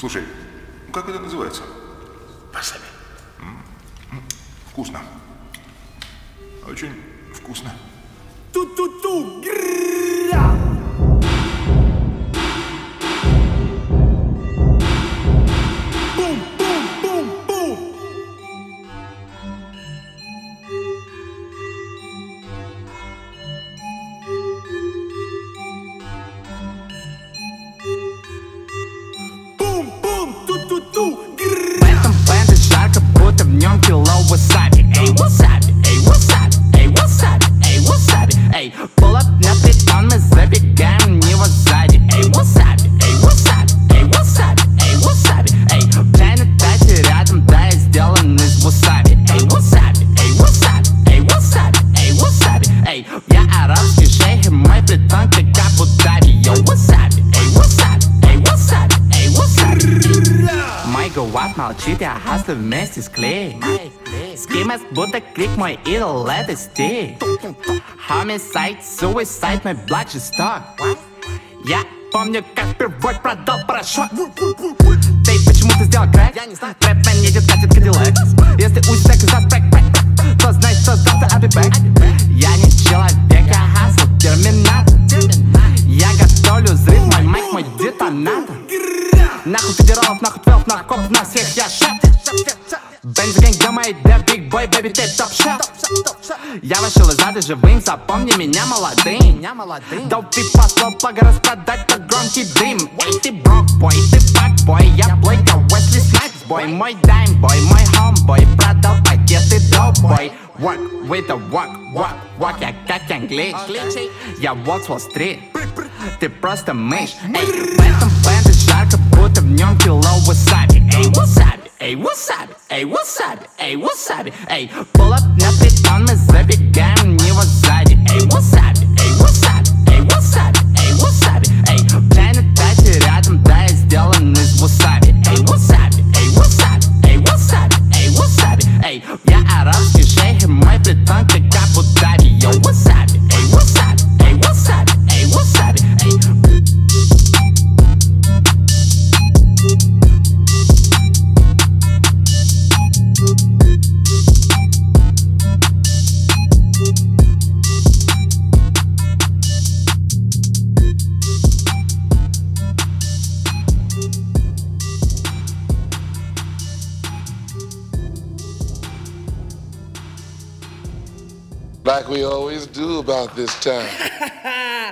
Слушай, как это называется? Васаби. Вкусно. Очень вкусно. Ту-ту-ту. Бум-бум-бум-бум. Бум-бум. Ту-ту-ту. В этом бенде жарко, будто в нем кило васаби. Эй, васаби, эй, васаби, эй, васаби, эй, васаби. Эй, pull up на притон, мы забегаем в него сзади. Эй, васаби, эй, васаби, эй, васаби, эй, васаби. Эй, пьяный тачи рядом, да, я сделан из васаби. Эй, васаби, эй, васаби, эй, васаби, эй, васаби. Эй, я арабский шейх, и мой притон как Абу-Даби. Йо, васаби, эй, васаби, эй, васаби, эй, васаби. Мой гуап молчит, я хаслю вместе с клей. Скимас, будто крик, мой идол, это стиль. Homicide, suicide, мой благ жесток. Я помню, как впервые продал порошок. Ты почему ты сделал крэк? Я не знаю. Трэп-мен едет, катит кадиллак. Если усек из-за спрэк-прэк, то знай, что завтра I'll be back. Я не человек, я хасл, терминатор. Я готовлю взрыв, мой майк, мой детонатор. Нахуй федералов, нахуй твелов, нахуй копов, на всех я шеф. Бензогэнг, где мои dead big boy, baby, ты топ-шеф. Я вышел из ада живым, запомни меня молодым. Доп ты послал пога распродать, как громкий дым. Эй, ты брок-бой, ты фак-бой, я плей, я Уэсли Снайпс-бой. Мой дайм-бой, мой хом-бой, продал пакеты доп-бой. Work with the walk, я как англич. Я walk Wall Street, ты просто мышь. Эй, в этом бенде жарко, будто в нем кило васаби. Эй, васаби, эй, васаби, эй, васаби, эй, васаби. Эй, pull up на притон, мы забегаем в него сзади. Эй, васаби, эй, васаби, эй, васаби, эй, васаби. Эй, пьяный тачи рядом, да, я сделан из васаби. Эй, васаби, эй, васаби, эй, васаби, эй, васаби. Эй, я арабский шейх, и мой притон как Абу-Даби. Йо, васаби, эй, васаби, эй, васаби, эй, васаби. Эй. Like we always do about this time.